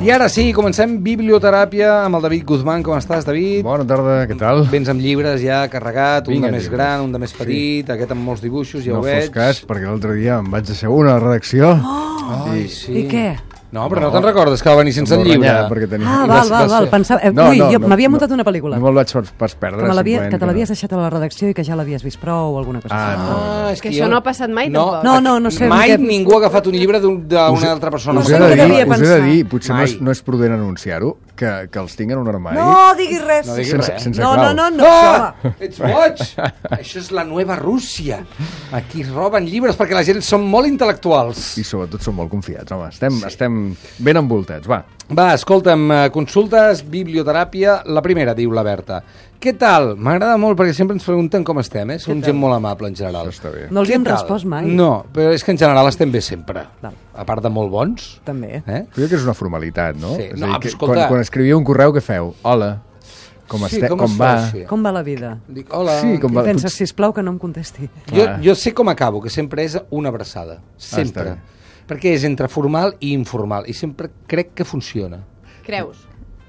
I ara sí, comencem biblioteràpia amb el David Guzmán. Com estàs, David? Bona tarda, què tal? Vens amb llibres ja carregat, un Vinga, de més gran, un de més petit, aquest amb molts dibuixos, ja ho veig. No fos cas, perquè l'altre dia em vaig asseure a la redacció. Ai, sí. I què? No, però no te'n recordes que va venir sense el llibre? Val. Pensava... Ui, jo m'havia muntat una pel·lícula. No me'l vaig pas perdre. Que te l'havies deixat a la redacció i que ja l'havies vist prou o alguna cosa així. És que això no ha passat mai, tampoc. No sé. Mai ningú ha agafat un llibre d'una altra persona. Us he de dir, potser no és prudent anunciar-ho, que els tinc en un armari. No diguis res. Sense clau. No. Ets boig! Això és la nova Rússia. Aquí roben llibres perquè la gent són molt intel·lectuals. I sobretot són molt confiats, home. Estem ben envoltats, va. Va, escolta'm, consultes, biblioteràpia. La primera, diu la Berta. Què tal? M'agrada molt perquè sempre ens pregunten com estem, eh? Som gent molt amable, en general. Això està bé. No els hem respost mai. No, però és que en general estem bé sempre. Val. A part de molt bons. També. Crec que és una formalitat, no? Sí. És No, a dir, que escolta... quan escriviu un correu, què feu? Hola, com va? Com va la vida? Dic, hola. Sí, com va? Pensa, sisplau, que no em contesti. Jo sé com acabo, que sempre és una abraçada. Sempre. Perquè és entre formal i informal. I sempre crec que funciona. Creus?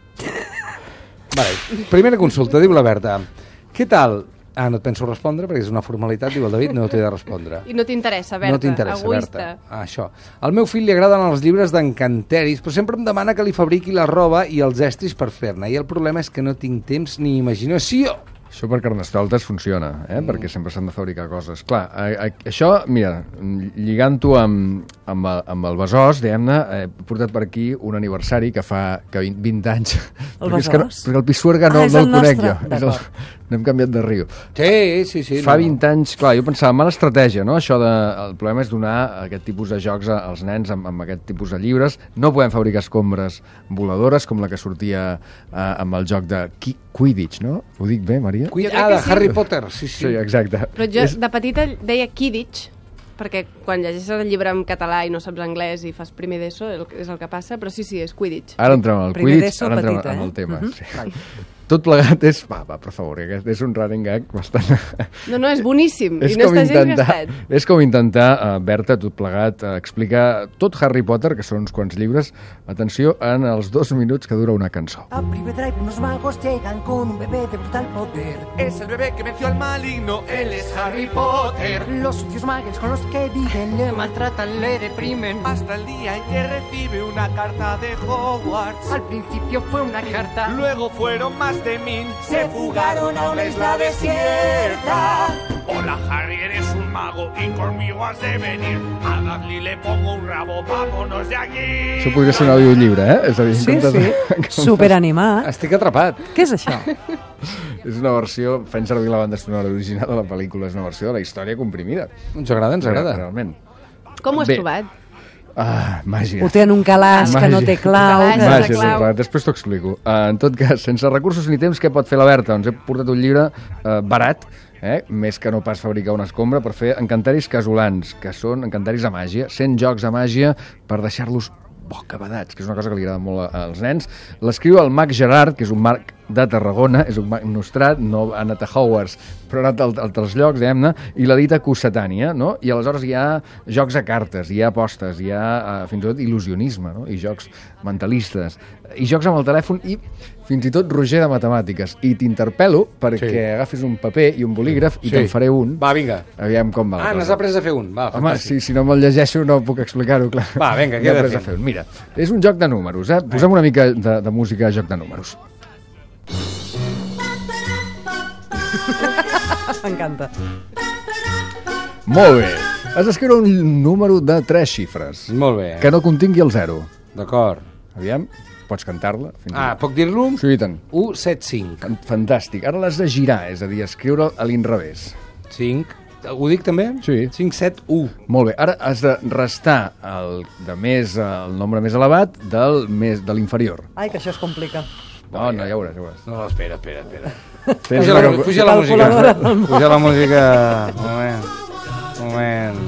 Vale. Primera consulta, diu la Berta. Què tal? No et penso respondre perquè és una formalitat, diu el David, no t'he de respondre. I no t'interessa, Berta. No t'interessa, egoista. Berta. Això. Al meu fill li agraden els llibres d'encanteris, però sempre em demana que li fabriqui la roba i els estris per fer-ne. I el problema és que no tinc temps ni imaginació. Això per Carnestoltes funciona, perquè sempre s'han de fabricar coses. Clar, això, mira, lligant-ho amb el Besòs, diguem-ne, he portat per aquí un aniversari que fa 20 anys. El Besòs? Perquè el Pisuerga no el conec jo. N'hem canviat de riu. Sí. Fa 20 anys, clar, jo pensava, mala estratègia, no? Això el problema és donar aquest tipus de jocs als nens amb aquest tipus de llibres. No podem fabricar escombres voladores com la que sortia amb el joc de Quidditch, no? Ho dic bé, Maria? De Harry Potter, sí. Sí, exacte. Però jo de petita deia Quidditch, perquè quan llegeixes el llibre en català i no saps anglès i fas primer d'ESO, és el que passa, però sí, és Quidditch. Ara entrem al Quidditch, ara entrem en el tema. Tot plegat és... Va, per favor, aquest és un running gag bastant... No, és boníssim, i no està gens gastat. És com intentar, Berta, tot plegat, explicar tot Harry Potter, que són uns quants llibres, atenció, en els 2 minuts que dura una cançó. A Private Drive unos magos llegan con un bebé de brutal poder. Es el bebé que venció al maligno, él es Harry Potter. Los sucios magos con los que viven le maltratan, le deprimen. Hasta el día en que recibe una carta de Hogwarts. Al principio fue una carta, Luego fueron más de 1000. se fugaron a una isla desierta. Hola Harry, eres un mago y conmigo has de venir. A Dudley le pongo un rabo, vámonos de aquí. Això podria ser un audiollibre, És a dir, Sí. Superanimat. Estic atrapat. Què és això? És una versió, fent servir la banda sonora original de la pel·lícula, és una versió de la història comprimida. Ens agrada. Realment. Com ho has Bé. trobat? Màgia. Ho té en un calaix que no té clau. Calaix. Màgia, després t'ho explico. En tot cas, sense recursos ni temps, què pot fer la Berta? Doncs he portat un llibre barat, més que no pas fabricar una escombra, per fer encanteris casolans, que són encanteris a màgia, 100 jocs a màgia per deixar-los bocabadats, que és una cosa que li agrada molt als nens. L'escriu el mag Gerard, que és un mag de Tarragona, és un mag nostrat, no ha anat a Hogwarts, però ha anat a altres llocs, diguem-ne, i l'edita Cossetània, no? I aleshores hi ha jocs a cartes, hi ha apostes, hi ha fins i tot il·lusionisme, no? I jocs mentalistes, i jocs amb el telèfon, i fins i tot Roger de matemàtiques. I t'interpel·lo perquè agafis un paper i un bolígraf i te'n faré un. Va, vinga. Aviam com va la cosa. N'has après a fer un. Va, home, si no me'l llegeixo no puc explicar-ho, clar. Va, vinga, què he de fer? Mira, és un joc de números, Posem una mica de música a joc de números. M'encanta. Molt bé. Has d'escriure un número de 3 xifres. Molt bé. Que no contingui el 0. D'acord. Aviam, pots cantar-la? Puc dir-lo? Sí, i tant. 1, 7, 5. Fantàstic. Ara l'has de girar, és a dir, escriure'l a l'inrevés. 5. Ho dic també? Sí. 5, 7, 1. Molt bé. Ara has de restar el nombre més elevat de l'inferior. Ai, que això es complica. No, ja ho veuràs. No, espera. Puja la música. Puja la música. Un moment.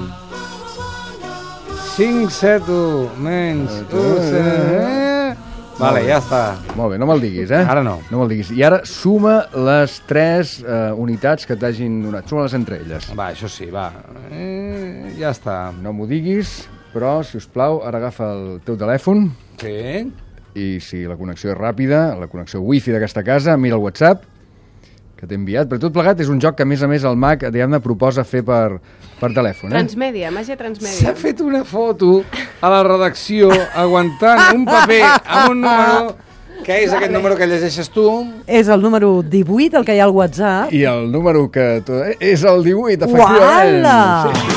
5, 7, 1, menys 1, 7... Vale, ja està. Molt bé, no me'l diguis, Ara no. No me'l diguis. I ara suma les 3 unitats que t'hagin donat. Suma-les entre elles. Va, això sí, va. Ja està. No m'ho diguis, però, si us plau, ara agafa el teu telèfon. Sí. i si la connexió és ràpida, la connexió wifi d'aquesta casa, mira el WhatsApp que t'he enviat, però tot plegat és un joc que a més el Mac, diguem-ne, proposa fer per telèfon. Transmèdia, màgia transmèdia. S'ha fet una foto a la redacció aguantant un paper amb un número... Què és aquest número que llegeixes tu? És el número 18, el que hi ha al WhatsApp. I el número que... És el 18, efectivament. Uala! Sí.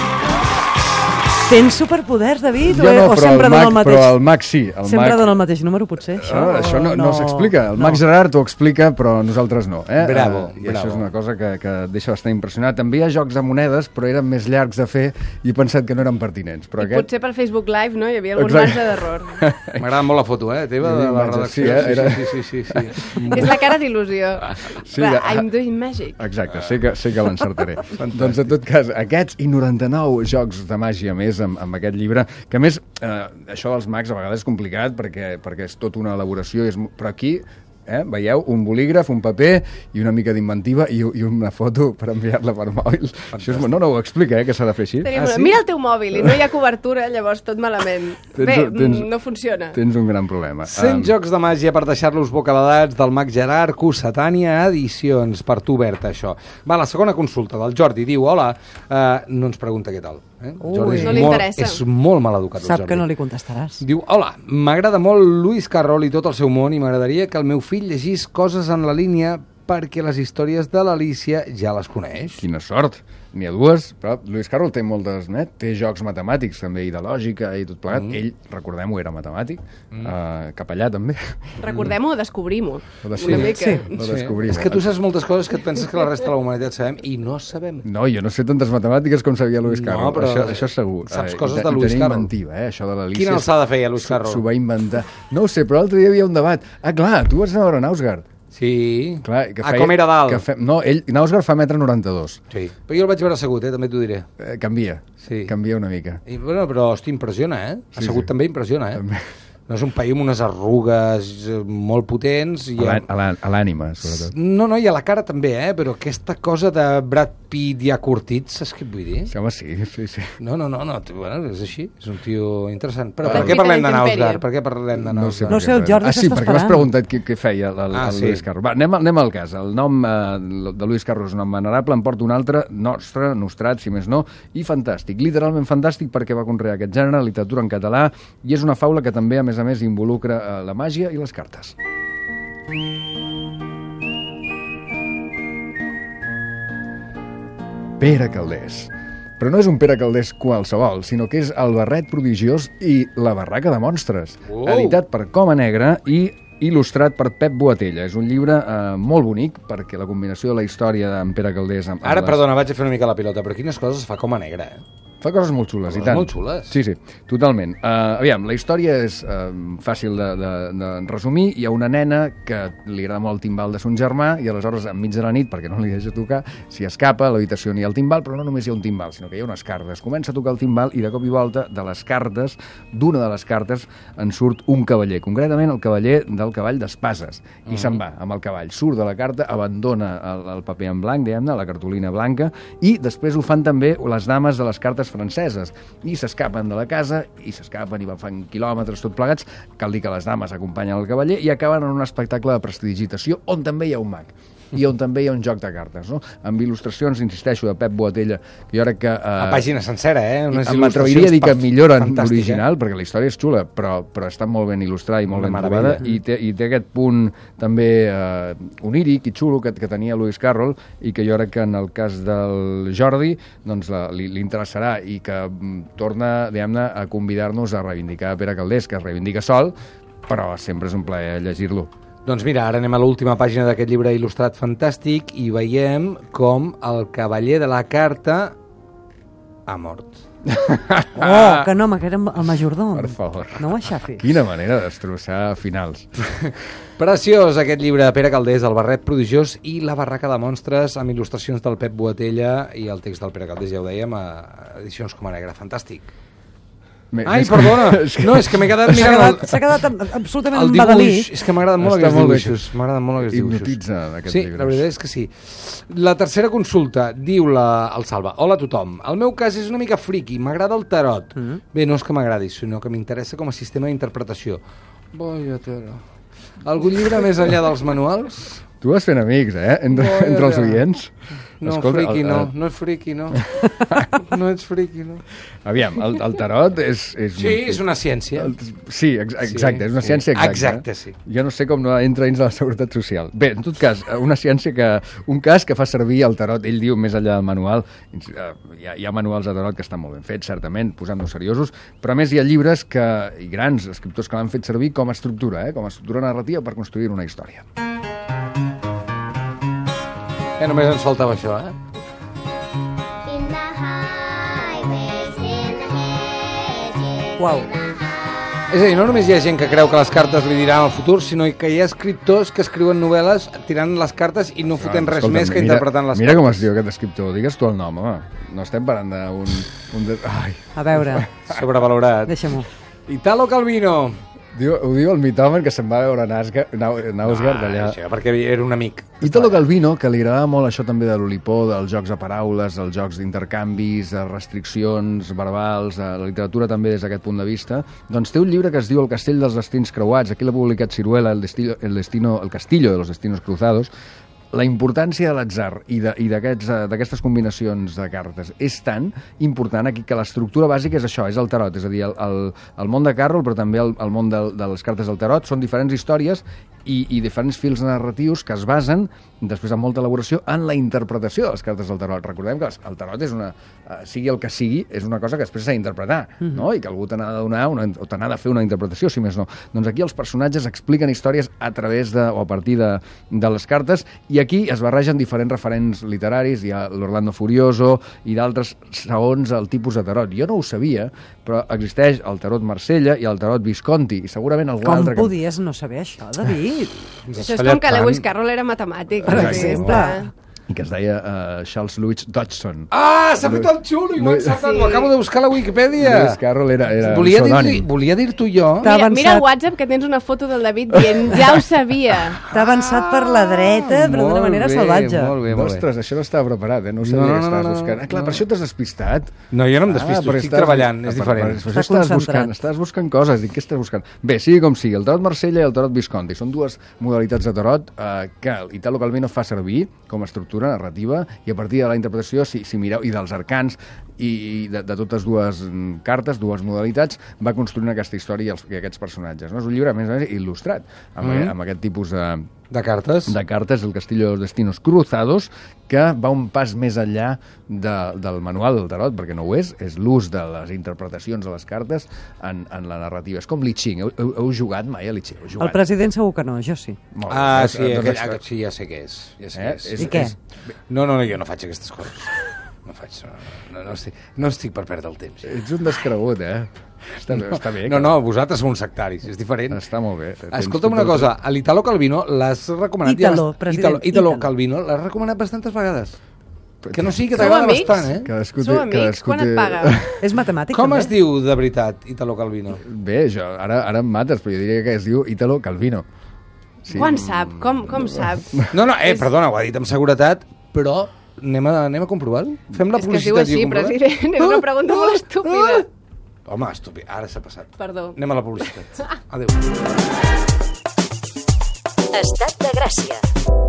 Tens superpoders, David? Jo no, o sempre dona el mateix? Però el Mac sí. El sempre Mac... dona el mateix número, potser, això? Això no s'explica. El Mac Gerard t'ho explica, però nosaltres no. Bravo, I això és una cosa que deixa bastant impressionat. També hi ha jocs de monedes, però eren més llargs de fer i he pensat que no eren pertinents. Però I potser pel Facebook Live, no? Hi havia algun marge d'error. M'agrada molt la foto, teva, de la redacció. Sí. És la cara d'il·lusió. Sí, I'm doing magic. Exacte, sé que l'encertaré. Doncs, en tot cas, aquests i 99 jocs de màgia més amb aquest llibre, que a més, això dels mags a vegades és complicat perquè és tota una elaboració, però aquí veieu, un bolígraf, un paper i una mica d'inventiva i una foto per enviar-la per mòbil. Això no ho explica, que s'ha de fer així. Sí? Mira el teu mòbil i no hi ha cobertura, llavors tot malament. No funciona. Tens un gran problema. 100 jocs de màgia per deixar-los bocabadats del Mac Gerard, Cossetània Edicions. Per tu, Berta, això. Va, la segona consulta del Jordi. Diu, hola, no ens pregunta què tal. Jordi no li interessa. És molt mal educat, el Jordi. Sap que no li contestaràs. Diu, hola, m'agrada molt Lewis Carroll i tot el seu món i m'agradaria que el meu fill llegís coses en la línia perquè les històries de l'Alícia ja les coneix. Quina sort! N'hi ha dues, però Lewis Carroll té moltes, té jocs matemàtics també, i de lògica i tot plegat. Ell, recordem-ho, era matemàtic, capellà també. Recordem-ho o descobrim-ho? Una mica. Sí, és que tu saps moltes coses que et penses que la resta de la humanitat sabem i no sabem. No, jo no sé tantes matemàtiques com sabia Lewis Carroll, no, però això és segur. Saps coses de Lewis Carroll. Inventiva, això de l'Alícia. Quina alçada feia Lewis Carroll? S'ho va inventar. No ho sé, però l'altre dia hi havia un debat. Ah, clar, tu vas anar a veure Nausgard. Sí. Clar, com era dalt? No, Nausgard fa 1,92 m. Sí. Però jo el vaig veure assegut, també t'ho diré. Canvia. Sí. Canvia una mica. Però hosti, impressiona, Assegut també impressiona, També. No és un paio amb unes arrugues molt potents. A l'ànima, sobretot. No, i a la cara també, però aquesta cosa de Brad Pitt ja curtit, saps què et vull dir? Sí, home, sí. No, bueno, és així, és un tio interessant. Però per què parlem de Nausgard? No sé, el Jordi s'està esperant. Sí, perquè m'has preguntat què feia el Lewis Carroll. Va, anem al cas. El nom de Lewis Carroll és un nom venerable, en porta un altre, nostrat, si més no, i fantàstic, literalment fantàstic, perquè va conrear aquest gènere, literatura en català, i és una faula que també, a més, involucra la màgia i les cartes. Pere Calders. Però no és un Pere Calders qualsevol, sinó que és el barret prodigiós i la barraca de monstres, editat per Coma Negra i il·lustrat per Pep Boatella. És un llibre molt bonic, perquè la combinació de la història d'en Pere Calders... Ara, perdona, vaig a fer una mica la pilota, però quines coses fa Coma Negra, Fa coses molt xules, i tant. Molt xules. Sí, totalment. Aviam, la història és fàcil de resumir. Hi ha una nena que li agrada molt el timbal de son germà i aleshores, enmig de la nit, perquè no li deixa tocar, s'hi escapa, a l'habitació n'hi ha el timbal, però no només hi ha un timbal, sinó que hi ha unes cartes. Comença a tocar el timbal i de cop i volta, de les cartes, d'una de les cartes, en surt un cavaller, concretament el cavaller del cavall d'espases, i se'n va amb el cavall. Surt de la carta, abandona el paper en blanc, diguem-ne, la cartolina blanca, i després ho fan també les dames de les cartes franceses, i s'escapen de la casa, i s'escapen i van fent quilòmetres tot plegats. Cal dir que les dames acompanyen el cavaller i acaben en un espectacle de prestidigitació on també hi ha un mag i on també hi ha un joc de cartes, no? Amb il·lustracions, insisteixo, de Pep Boatella, que jo crec que... La pàgina sencera, m'atreviria a dir que milloren l'original, perquè la història és xula, però està molt ben il·lustrada i molt ben trobada, i té aquest punt també oníric i xulo que tenia Lewis Carroll, i que jo crec que en el cas del Jordi doncs li interessarà, i que torna, diguem-ne, a convidar-nos a reivindicar Pere Calders, que es reivindica sol, però sempre és un plaer llegir-lo. Doncs mira, ara anem a l'última pàgina d'aquest llibre il·lustrat fantàstic i veiem com el cavaller de la carta ha mort. Que no, que era el majordom. Per favor. No ho aixafis. Quina manera de destrossar finals. Preciós aquest llibre de Pere Calders, El barret prodigiós i la barraca de monstres, amb il·lustracions del Pep Boatella i el text del Pere Calders, ja ho dèiem, a Edicions Coma Negra. Fantàstic. Ai, perdona, no, és que m'he quedat mirant... S'ha quedat absolutament badalí. És que m'agraden molt aquests dibuixos. M'agraden molt aquests dibuixos. Hipnotitza aquests llibres. Sí, la veritat és que sí. La tercera consulta, diu el Salva. Hola a tothom. El meu cas és una mica friqui, m'agrada el tarot. Bé, no és que m'agradi, sinó que m'interessa com a sistema d'interpretació. Vaya tela. Algun llibre més enllà dels manuals? Tu vas fent amics, entre els oients. No, friqui, no. No és friqui, no. No ets friqui, no. Aviam, el tarot és... Sí, és una ciència. Sí, exacte, és una ciència exacta. Exacte, sí. Jo no sé com no entra dins de la seguretat social. Bé, en tot cas, una ciència que... Un cas que fa servir el tarot, ell diu, més enllà del manual, hi ha manuals de tarot que estan molt ben fets, certament, posant-nos seriosos, però a més hi ha llibres i grans escriptors que l'han fet servir com a estructura, com a estructura narrativa per construir una història. Només ens faltava això, Uau. És a dir, no només hi ha gent que creu que les cartes li diran el futur, sinó que hi ha escriptors que escriuen novel·les tirant les cartes i no fotent res més que interpretant les cartes. Mira com es diu aquest escriptor, digues tu el nom, home. No estem parlant d'un... Ai. A veure. Sobrevalorat. Deixa-m'ho. Italo Calvino. Ho diu el mitòman que se'n va veure Nausgard allà. Això, perquè era un amic. Italo Calvino, que li agradava molt això també de l'olipó, dels jocs de paraules, dels jocs d'intercanvis, de restriccions verbals, de la literatura també des d'aquest punt de vista, doncs té un llibre que es diu El castell dels destins creuats. Aquí l'ha publicat Siruela, el castillo de los destinos cruzados. La importància de l'atzar i d'aquestes combinacions de cartes és tan important aquí que l'estructura bàsica és això, és el tarot, és a dir, el món de Carroll, però també el món de les cartes del tarot, són diferents històries i diferents fils narratius que es basen, després amb molta elaboració, en la interpretació de les cartes del tarot. Recordem que el tarot és sigui el que sigui, és una cosa que després s'ha d'interpretar, no? I que algú te n'ha de donar o te n'ha de fer una interpretació, si més no. Doncs aquí els personatges expliquen històries a través o a partir de les cartes, i aquí es barregen diferents referents literaris, hi ha l'Orlando Furioso i d'altres segons el tipus de tarot. Jo no ho sabia, però existeix el tarot Marsella i el tarot Visconti, i segurament algun altre... Com podies no saber això, David? Això és com que Lewis Carroll era matemàtic, per exemple. I que es deia Charles Louis Dodgson. Ah, s'ha fet el xulo i m'ho ho acabo de buscar a la Wikipedia. Lewis Carroll era pseudònim. Volia dir-t'ho jo. Mira el WhatsApp que tens una foto del David dient, ja ho sabia. T'ha avançat per la dreta, però d'una manera salvatge. Molt bé. Ostres, això no estava preparat, no ho sabia que estaves buscant. Clar, per això t'has despistat. No, jo no em despisto, estic treballant, és diferent. Estàs buscant coses, dic, què estàs buscant? Bé, sigui com sigui, el tarot Marsella i el tarot Visconti són dues modalitats de tarot que Italo Calvino fa servir com a estructura narrativa, i a partir de la interpretació, si mireu, i dels arcans i de totes dues cartes, dues modalitats, va construint aquesta història i aquests personatges. No? És un llibre, a més, il·lustrat amb aquest tipus de cartes, El castillo de los destinos cruzados, que va un pas més enllà del manual del tarot, perquè no ho és l'ús de les interpretacions de les cartes en la narrativa. És com Li Ching. Heu jugat mai a Li Ching? El president segur que no, jo sí. Sí, ja sé què és. I què? No, jo no faig aquestes coses. No estic per perdre el temps. Ets un descregut, Està bé. No, vosaltres sou uns sectaris, és diferent. Està molt bé. Escolta'm una cosa, a l'Italo Calvino l'has recomanat... Italo Calvino l'has recomanat bastantes vegades. Que no sigui que t'agrada bastant, Sou amics? Quan et paga? És matemàtic, Com també. es diu de veritat Italo Calvino? Bé, ara em mates, però jo diria que es diu Italo Calvino. Sí. Quan sap? Com sap? No, perdona, ho ha dit amb seguretat, però anem a comprovar-ho? Fem la publicitat i ho comprovem? És que es diu així, president. És una pregunta molt estúpida. Home, estúpid, ara s'ha passat. Perdó. Anem a la publicitat. Adéu. Estat de Gràcia.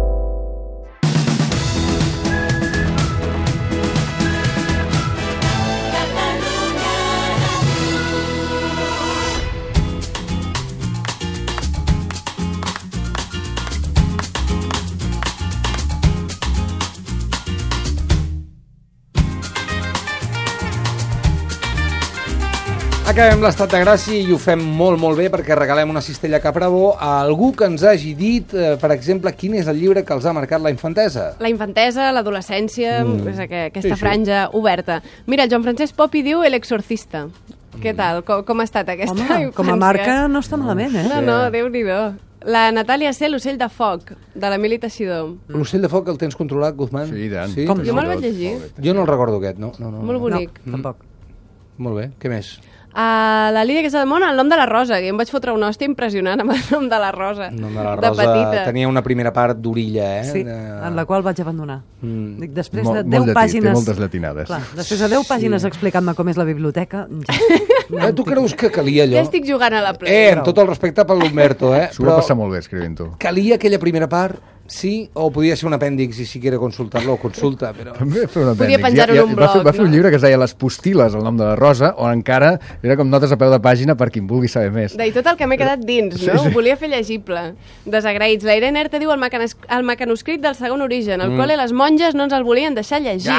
Acabem l'estat de gràcia i ho fem molt, molt bé perquè regalem una cistella Caprabó a algú que ens hagi dit, per exemple, quin és el llibre que els ha marcat la infantesa. La infantesa, l'adolescència, aquesta franja oberta. Mira, el Joan Francesc Popi diu El exorcista. Què tal? Com ha estat aquesta infància? Com a marca no està malament, No, Déu-n'hi-do. La Natàlia C, l'ocell de foc, de l'Emili Teixidor. L'ocell de foc el tens controlat, Guzmán? Sí, i tant. Sí? Com jo me'l vaig llegir. Jo no el recordo aquest, no. No, Molt bonic. tampoc. Molt bé, què més? A la Lídia Casademont, el nom de la Rosa, que em vaig fotre una hòstia impressionant amb el nom de la Rosa. El nom de la de Rosa petita. tenia una primera part d'orilla, Sí, en la qual vaig abandonar. Dic, després Molt de 10 llatí, pàgines... té moltes llatinades. Clar, després de 10 pàgines explicant-me com és la biblioteca... Ja, Tu creus que calia allò? Ja estic jugant a la Play. Amb tot el respecte per l'Humberto, S'ho va passar molt bé escrivint-ho. Calia aquella primera part, sí, o podia ser un apèndix i si quiere consultar-lo, consulta, però... També fer un Podia apèndix. penjar-ho en un blog, Va fer un no? llibre que es deia Les postil·les, el nom de la Rosa, on encara era com notes a peu de pàgina per qui en vulgui saber més. I tot el que m'he quedat dins, no? Ho volia fer llegible. Desagraïts. La Irene Erta diu el mecanoscrit del segon origen. Al col·le les monges no ens el volien deixar llegir.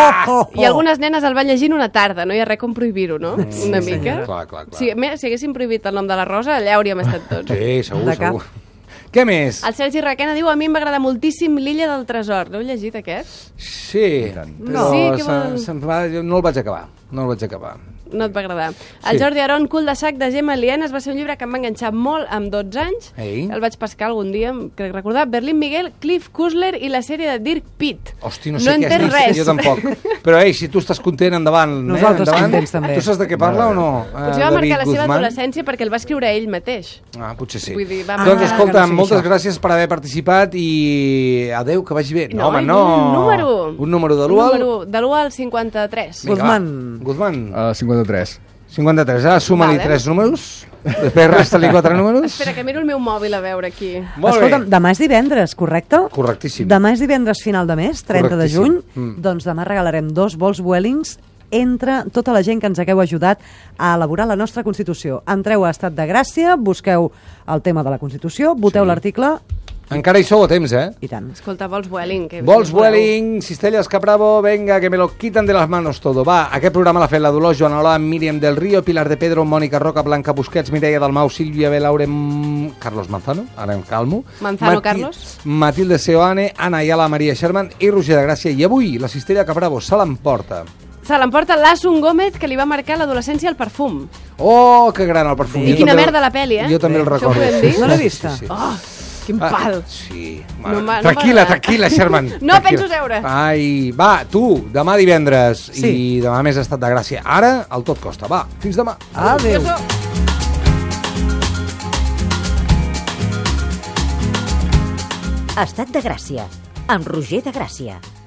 I algunes nenes el van llegir en una tarda. No hi ha res com prohibir-ho, no? Una mica. Clar. Si haguéssim prohibit el nom de la Rosa, allà hauríem estat tots. Sí, segur, De cap. segur. Què més? El Sergi Requena diu, a mi em va agradar moltíssim l'Illa del Tresor. L'heu llegit, aquest? Sí, però Sí, què vol- no el vaig acabar. No el vaig acabar. No et va agradar. El Jordi Aron, Cul de sac de Gemma Lienes, va ser un llibre que em va enganxar molt amb 12 anys. Ei. El vaig pescar algun dia, crec recordar. Berlín Miguel, Cliff Kuzler i la sèrie de Dirk Pitt. Hosti, no sé què has entès dit, res. jo tampoc. Però, si tu estàs content, endavant. Nosaltres endavant. contents, també. Tu saps de què parla o no? Potser va marcar la seva adolescència perquè el va escriure ell mateix. Ah, potser sí. Vull dir, va Doncs marcar- escolta, que no sigui moltes això. gràcies per haver participat i adeu, que vagi bé. No, home, i no. un número. Un número de l'1 De l'1 al 53. Vinga, Guzmán. va. Guzmán. 53. 53, suma-li Vale. 3 números, després resta-li 4 números. Espera, que miro el meu mòbil a veure aquí. Molt Escolta'm, bé. demà és divendres, correcte? Correctíssim. Demà és divendres final de mes, 30 de juny. Correctíssim. Doncs demà regalarem 2 vols Vuelings entre tota la gent que ens hagueu ajudat a elaborar la nostra Constitució. Entreu a Estat de Gràcia, busqueu el tema de la Constitució, voteu l'article Encara hi sou a temps, i tant. Escolta, vols Vueling. Que Vols Vueling, Cistelles Capravo, venga, que me lo quitan de las manos todo. Va, aquest programa l'ha fet la Dolors, Joana Olà, Míriam del Río, Pilar de Pedro, Mònica Roca, Blanca Busquets, Mireia Dalmau, Sílvia Belaure, Carlos Manzano, ara em calmo. Manzano, Carlos. Matilde Seoane, Anna Ayala, Maria Sherman i Roger de Gràcia. I avui la Cistella Capravo se l'emporta. Se l'emporta l'Asun Gómez, que li va marcar l'adolescència al perfum. Oh, que gran el perfum. I Jo quina també merda la peli, eh? Jo també el Això ho recordo. podem dir? No l'he vista. Oh, quin pal. Sí. No m'ha Tranquil·la, agradat. tranquil·la, Sherman. No tranquil·la. penso seure. Ai, va, tu, demà divendres. Sí. I demà més Estat de Gràcia. Ara, el tot costa. Va, fins demà. Adéu. Estat de Gràcia, amb Roger de Gràcia.